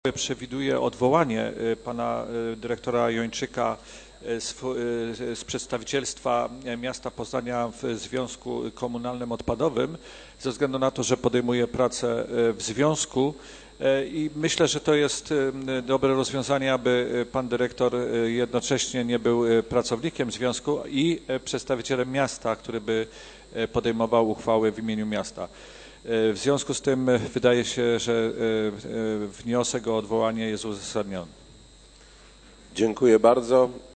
przewiduje odwołanie pana dyrektora Jończyka z przedstawicielstwa miasta Poznania w Związku Komunalnym Odpadowym ze względu na to, że podejmuje pracę w związku i myślę, że to jest dobre rozwiązanie, aby pan dyrektor jednocześnie nie był pracownikiem związku i przedstawicielem miasta, który by podejmował uchwały w imieniu miasta. W związku z tym wydaje się, że wniosek o odwołanie jest uzasadniony. Dziękuję bardzo.